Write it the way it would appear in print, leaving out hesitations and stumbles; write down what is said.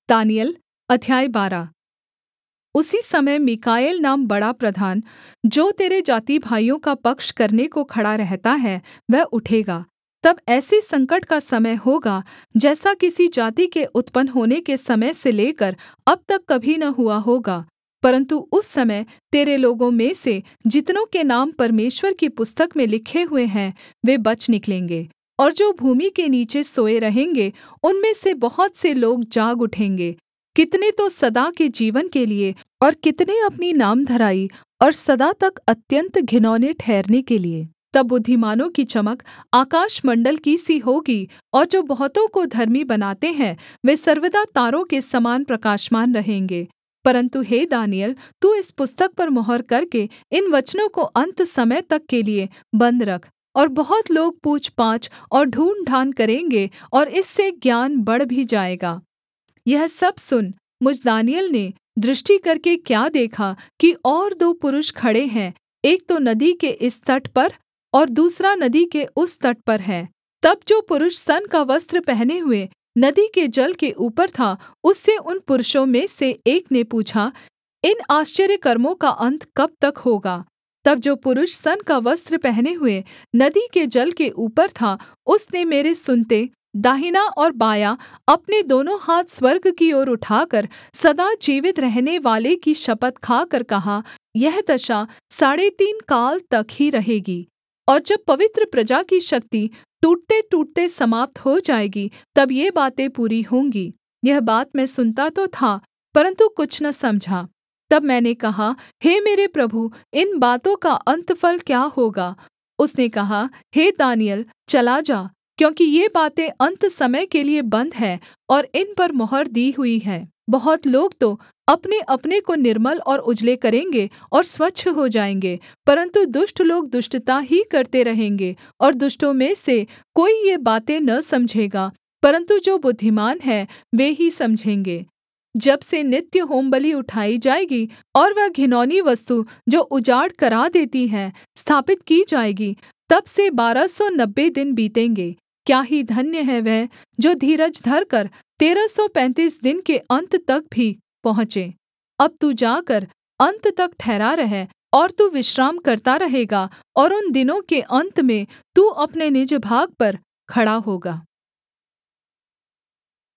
दानिय्येल अध्याय 12। उसी समय मीकाएल नाम बड़ा प्रधान, जो तेरे जातिभाइयों का पक्ष करने को खड़ा रहता है, वह उठेगा। तब ऐसे संकट का समय होगा जैसा किसी जाति के उत्पन्न होने के समय से लेकर अब तक कभी न हुआ होगा। परन्तु उस समय तेरे लोगों में से जितनों के नाम परमेश्वर की पुस्तक में लिखे हुए हैं, वे बच निकलेंगे। और जो भूमि के नीचे सोए रहेंगे, उनमें से बहुत से लोग जाग उठेंगे। कितने तो सदा के जीवन के लिए, और कितने अपनी नामधराई और सदा तक अत्यन्त घिनौने ठहरने के लिए। तब बुद्धिमानों की चमक आकाशमण्डल की सी होगी, और जो बहुतों को धर्मी बनाते हैं, वे सर्वदा तारों के समान प्रकाशमान रहेंगे। परन्तु हे दानिय्येल, तू इस पुस्तक पर मुहर करके इन वचनों को अन्त समय तक के लिए बन्द रख। और बहुत लोग पूछपाछ और ढूँढ़ढाँढ़ करेंगे, और इससे ज्ञान बढ़ भी जाएगा। यह सब सुन। मुझ दानिय्येल ने दृष्टि करके क्या देखा कि और दो पुरुष खड़े हैं, एक तो नदी के इस तट पर और दूसरा नदी के उस तट पर है। तब जो पुरुष सन का वस्त्र पहने हुए नदी के जल के ऊपर था, उससे उन पुरुषों में से एक ने पूछा, इन आश्चर्यकर्मों का अन्त कब तक होगा? तब जो पुरुष सन का वस्त्र पहने हुए नदी के जल के ऊपर था, उसने मेरे सुनते दाहिना और बायाँ अपने दोनों हाथ स्वर्ग की ओर उठाकर सदा जीवित रहने वाले की शपथ खाकर कहा, यह दशा 3.5 काल तक ही रहेगी। और जब पवित्र प्रजा की शक्ति टूटतेटूटते समाप्त हो जाएगी, तब ये बातें पूरी होंगी। यह बात मैं सुनता तो था, परन्तु कुछ न समझा। तब मैंने कहा, हे मेरे प्रभु, इन बातों का अन्तफल क्या होगा? उसने कहा, हे दानिय्येल, चला जा, क्योंकि ये बातें अन्त समय के लिए बन्द हैं और इन पर मुहर दी हुई है। बहुत लोग तो अपने-अपने को निर्मल और उजले करेंगे और स्वच्छ हो जाएँगे, परन्तु दुष्ट लोग दुष्टता ही करते रहेंगे। और दुष्टों में से कोई ये बातें न समझेगा, परन्तु जो बुद्धिमान हैं, वे ही समझेंगे। जब से नित्य होमबलि उठाई जाएगी और वह घिनौनी वस्तु जो उजाड़ करा देती है स्थापित की जाएगी, तब से 1290 दिन बीतेंगे। क्या ही धन्य है वह जो धीरज धरकर 1335 दिन के अन्त तक भी पहुँचे। अब तू जाकर अन्त तक ठहरा रह, और तू विश्राम करता रहेगा, और उन दिनों के अन्त में तू अपने निज भाग पर खड़ा होगा।